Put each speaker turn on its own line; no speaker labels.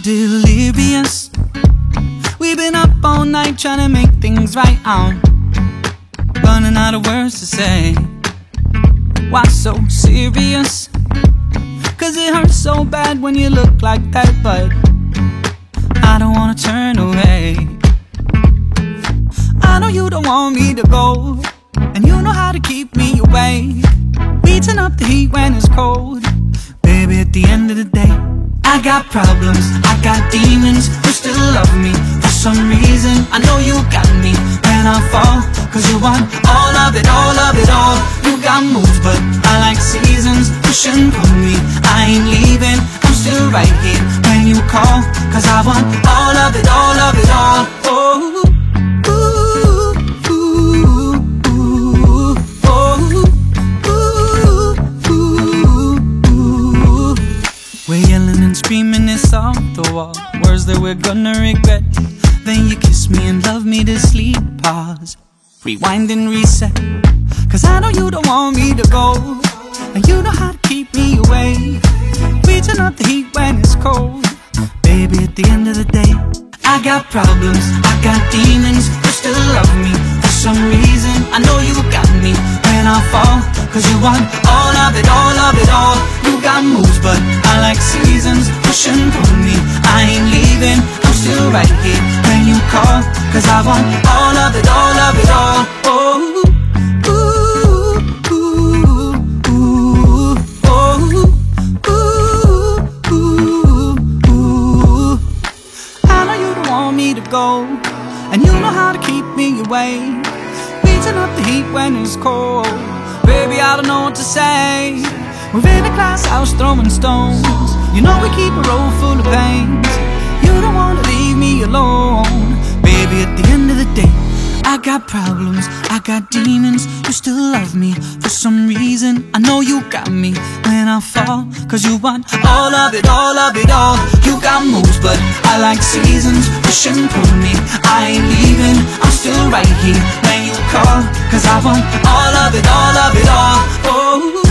delirious. We've been up all night trying to make things right. I'm running out of words to say. Why so serious? Cause it hurts so bad when you look like that, but I don't wanna turn away. I know you don't want me to go, and you know how to keep me awake. We turn up the heat when it's cold. Baby, at the end of the day, I got problems, I got demons who still love me. For some reason, I know you got me when I fall, cause you want all of it, all of it all. You got moves, but I like seasons. Push and pull me, I ain't leaving. I'm still right here when you call, cause I want all of it, all of it all. Oh, we're yelling and screaming this off the wall, words that we're gonna regret. Then you kiss me and love me to sleep. Pause, rewind and reset. Cause I know you don't want me to go, and you know how to keep me away. We turn up the heat when it's cold. Baby, at the end of the day, I got problems, I got demons who still love me. For some reason, I know you got me when I fall, cause you want all of it, all of it all. You got moves, but I like seasons. Push and pull me, I ain't leaving. I'm still right here when you call, cause I want all of it, all of it all. Oh, to go, and you know how to keep me away. We turn up the heat when it's cold. Baby, I don't know what to say. We're in a glass house throwing stones. You know we keep a road full of pains. You don't wanna leave me alone. Baby, at the end of the day, I got problems, I got demons who still love me. For some reason, I know you got me when I fall, cause you want all of it, all of it all. You got moves, but I like seasons. Push and pull me, I ain't leaving. I'm still right here when you call, cause I want all of it, all of it all. Oh,